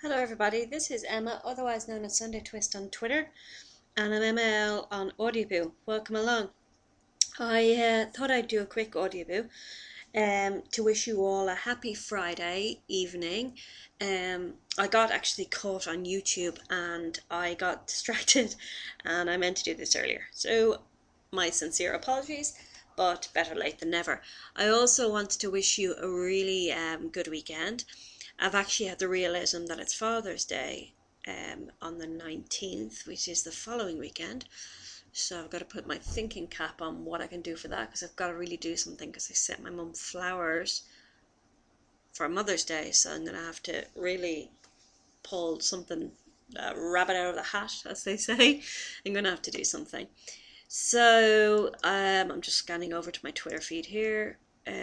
Hello everybody, this is Emma, otherwise known as Sunday Twist on Twitter, and I'm ML on Audioboo. Welcome along. I thought I'd do a quick Audioboo to wish you all a happy Friday evening. I got actually caught on YouTube and I got distracted and I meant to do this earlier. So my sincere apologies, but better late than never. I also wanted to wish you a really good weekend. I've actually had the realism that it's Father's Day on the 19th, which is the following weekend. So I've got to put my thinking cap on what I can do for that, because I've got to really do something, because I sent my mum flowers for Mother's Day. So I'm going to have to really pull something, rabbit out of the hat, as they say. I'm going to have to do something. So I'm just scanning over to my Twitter feed here.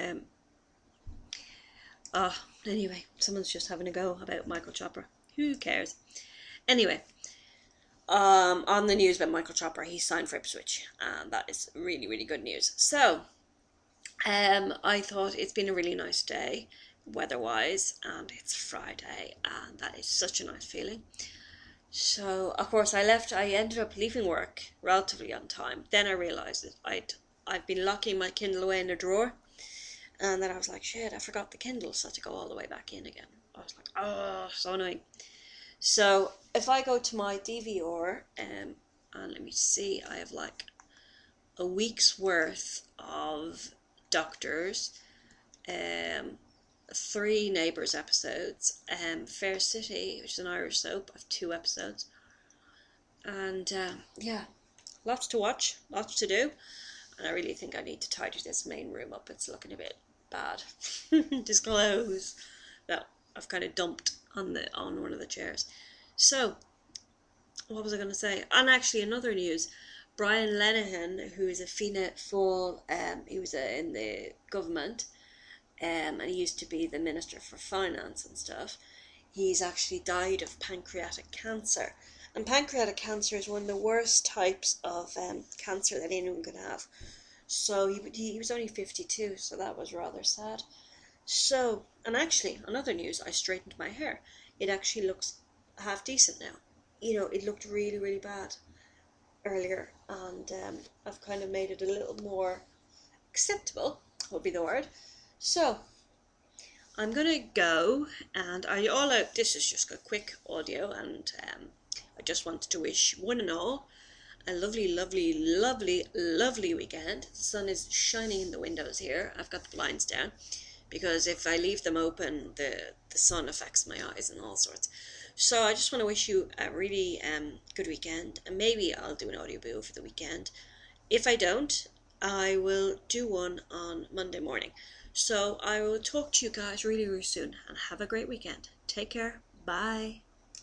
Anyway, someone's just having a go about Michael Chopper. Who cares? Anyway, on the news about Michael Chopper, he signed for Ipswich, and that is really, really good news. So, I thought it's been a really nice day, weather-wise, and it's Friday, and that is such a nice feeling. So, of course, I ended up leaving work relatively on time. Then I realised that I've been locking my Kindle away in a drawer. And then I was like, shit, I forgot the Kindle, so I had to go all the way back in again. I was like, oh, so annoying. So if I go to my DVR, and let me see, I have like a week's worth of Doctors, 3 Neighbours episodes, Fair City, which is an Irish soap, I have 2 episodes. And yeah, lots to watch, lots to do. And I really think I need to tidy this main room up. It's looking a bit bad. Just clothes that I've kind of dumped on one of the chairs. So, what was I going to say? And actually, another news: Brian Lenihan, who is a Fianna Fáil, he was in the government, and he used to be the Minister for Finance and stuff. He's actually died of pancreatic cancer. And pancreatic cancer is one of the worst types of cancer that anyone can have. So he was only 52, so that was rather sad. So, and actually, on other news, I straightened my hair. It actually looks half decent now. You know, it looked really, really bad earlier, and I've kind of made it a little more acceptable, would be the word. So, I'm gonna go, and this is just a quick audio, and I just wanted to wish one and all a lovely, lovely, lovely, lovely weekend. The sun is shining in the windows here. I've got the blinds down because if I leave them open, the sun affects my eyes and all sorts. So I just want to wish you a really good weekend, and maybe I'll do an Audioboo for the weekend. If I don't, I will do one on Monday morning. So I will talk to you guys really, really soon, and have a great weekend. Take care. Bye.